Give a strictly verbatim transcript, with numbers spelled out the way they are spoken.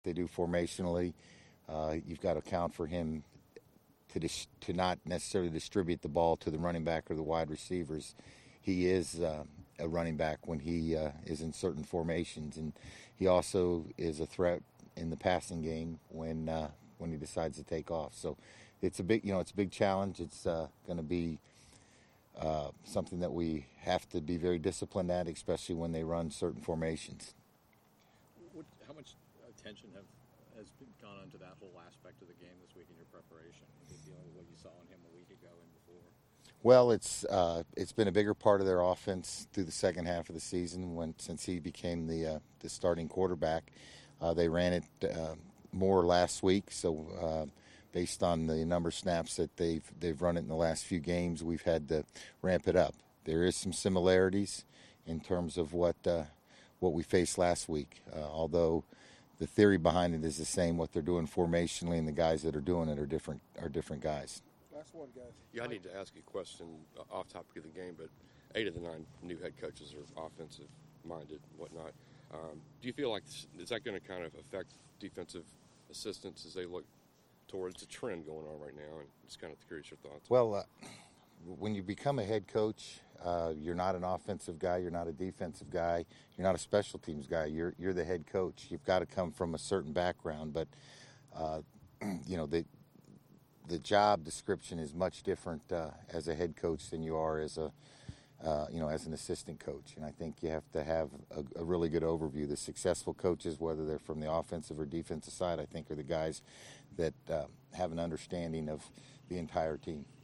they do formationally. Uh, you've got to account for him to dis- to not necessarily distribute the ball to the running back or the wide receivers. He is uh, a running back when he uh, is in certain formations, and he also is a threat in the passing game when uh, when he decides to take off. So it's a big, you know, it's a big challenge. It's uh, going to be uh, something that we have to be very disciplined at, especially when they run certain formations. What, how much attention have has been gone into that whole aspect of the game this week in your preparation? Is it dealing with what you saw in him a week ago and before? Well, it's uh, it's been a bigger part of their offense through the second half of the season when since he became the uh, the starting quarterback. Uh, they ran it uh, more last week, so uh, based on the number of snaps that they've they've run it in the last few games, we've had to ramp it up. There is some similarities in terms of what uh, what we faced last week, uh, although the theory behind it is the same. What they're doing formationally and the guys that are doing it are different are different guys. Last one, guys. Yeah, I need to ask you a question uh, off topic of the game, but eight of the nine new head coaches are offensive minded and whatnot. Um, do you feel like this, is that going to kind of affect defensive assistants as they look towards the trend going on right now? And just kind of curious your thoughts. Well, uh, when you become a head coach, uh, you're not an offensive guy, you're not a defensive guy, you're not a special teams guy. You're you're the head coach. You've got to come from a certain background, but uh, you know the the job description is much different uh, as a head coach than you are as a uh, you know as an assistant coach. And I think you have to have a, a really good overview. The successful coaches, whether they're from the offensive or defensive side, I think are the guys that uh, have an understanding of the entire team.